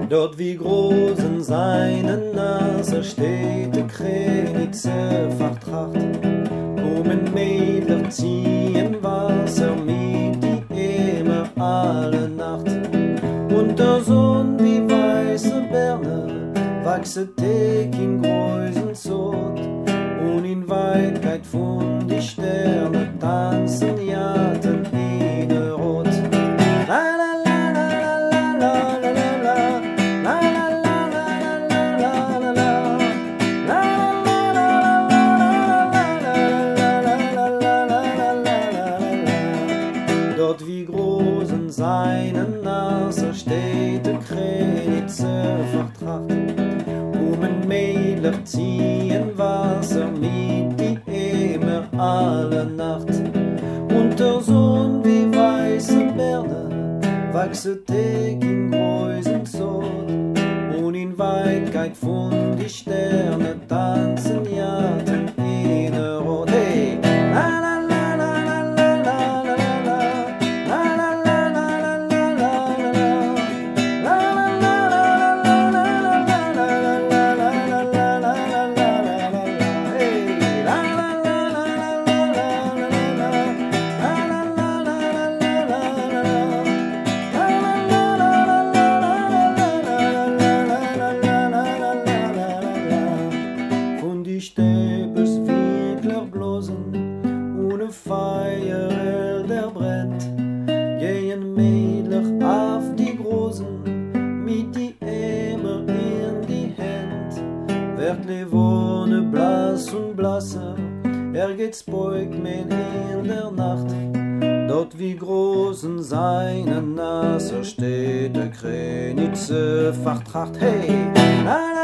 Dort wie groß in seine Nase steht de Krenitze vertracht. Kommen Mädler ziehen Wasser mit die immer alle Nacht. Und der Sonn wie weiße Berne wachse Teg in Größen Zot. Und in Weitkeit von die Sterne tanzen Jaten in der Rot. Dort wie groß in seinen Nase steht de Krenitze vertracht. Kommen Mädler ziehen Wasser mit die immer alle Nacht. Und der Sonn wie weiße Berne wachse Teg in Größen Zot. Und in Weitkeit von die Sterne tanzen Jaten in der Rot. Hey! Die Stäbes Winkler blosen, ohne Feier der brennt, gehen Mädler auf die Großen, mit die Ämer in die Hand. Wird Levone blass und blasser, geht's beug men in der Nacht. Dort wie groß in seiner Nase steht der Krenitze vertracht. Hey!